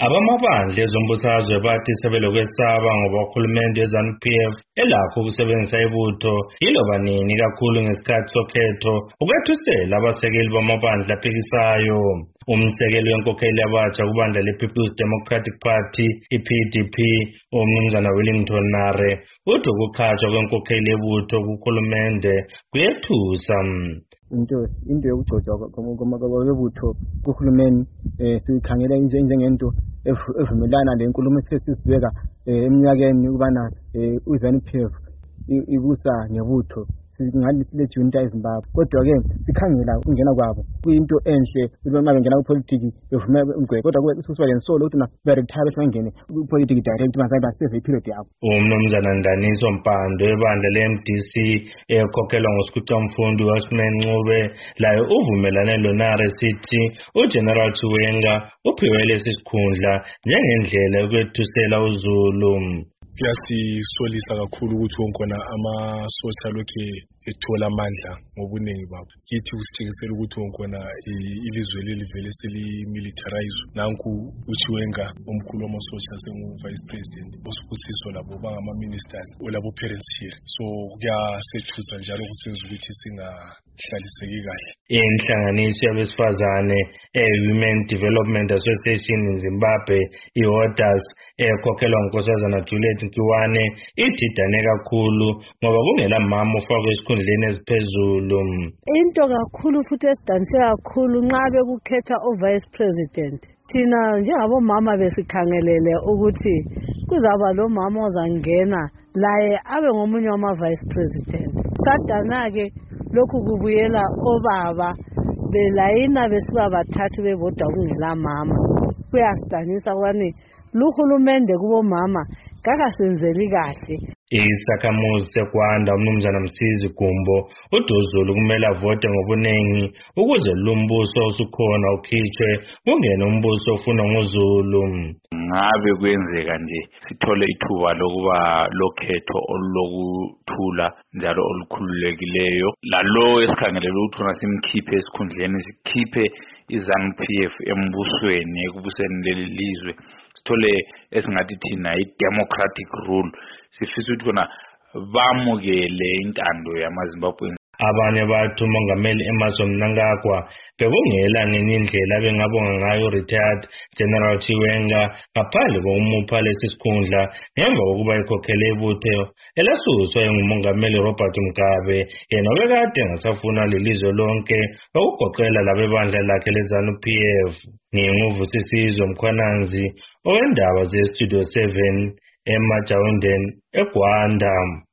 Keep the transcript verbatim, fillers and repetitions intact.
Abamabandla ezombusazwe bathi sebelokwesaba ngoba uhulumende we-ZANU-P F elakho ukusebenzisa ibutho yiloba nini kakhulu ngesikhathi sokhetho ukwethusela abasekeli bamabandla aphikisayo. Umsekeli wenkokheli yabatsha kubandla le-People's Democratic Party i-P D P uMnumzana Wellington Nare uthi ukukhatshwa kwenkokheli yebutho kuhulumende kuyethusa. into into yokugcotshwa kwebutho kuhulumeni sikhangela njengento evumelana lenkulumo esisibeka eminyakeni ukubana uZANU-P F ibusa ngebutho singathi silethe unta eZimbabwe kodwa ke sikhangela ukungena kwabo kuyinto enhle uma bengena kupolitiki bevuma umgwe kodwa kube sikusuka lensolo ukuthi ba retire bangene kupolitiki direct bangabe baseve period yabo. Umnumzana Ndaniso Mpando ebandla le-M D C ekhokhelwa nguSikhicamfundo uHasman Ncube layo uvumelane loNare sithi uGeneral Chiwenga uphiwe lesi sikhundla njengendlela yokwethusela uZulu. Kuyasisolisa kakhulu ukuthi wonkona amasotsha lokhe ethola amandla ngobuningi babo. Kithi kusitshengisela ukuthi wonkona ilizwe leli vele selimilitarize. Nanku uChiwenga omkhulu wamasotsha sengu-vice president osibusiso labo bangama-ministers olabo parents here. So kuyasethusa njalo kusenza ukuthi singahlaliseki kahle. Inhlanganiso yabesifazane e-Women Development Association in Zimbabwe i-Hodas ekhokhelwa ngunkosazana Juliet Nkiwane ithi idane kakhulu ngoba kungela mama ufakwe esikhundleni eziphezulu. Into kakhulu futhi esidanise kakhulu nxa bekukhetha o-vice president. Thina njengabomama besikhangelele ukuthi kuzaba lo mama ozangena laye abe ngomunye wama-vice president. Sadana-ke lokhu kubuyela obaba belayina besiba bathathu bebodwa kungela mama. Kuyasidanisa kwani luhulumende kubomama kakasenzeli kahle. Isakhamuzi sekwanda uMnumzana Msizi Gumbo uDozulu kumele avote ngobuningi ukuze lumbuso osukhona ukhitshwe kungene umbuso ofuna ngoZulu. Ngabe kwenzeka nje sithole ithuba lokuba lokhetho olulokuthula njalo olukhululekileyo lalo esikhangelela ukuthi simkhiphe esikhundleni sikhiphe iZANU-P F embusweni ekubuseni leli lizwe sithole esingathi thina i-democratic rule sifisa ukuthi khona bamukele intando yamaZimbabwe. Abanye bathu uMongameli Emmerson Mnangagwa bekungela ngenye indlela bengabonga ngayo retired General Chiwenga ngaphandle kokumupha lesi sikhundla ngemva kokuba ikhokhele ibutho elasuswa nguMongameli Robert Mugabe yena obekade engasafuna lelizwe lonke okugoqela labebandla lakhe leZANU-P F. Nginguvusisizo Mkhwananzi owendaba ze-Studio seven eMajawundeni eGwanda.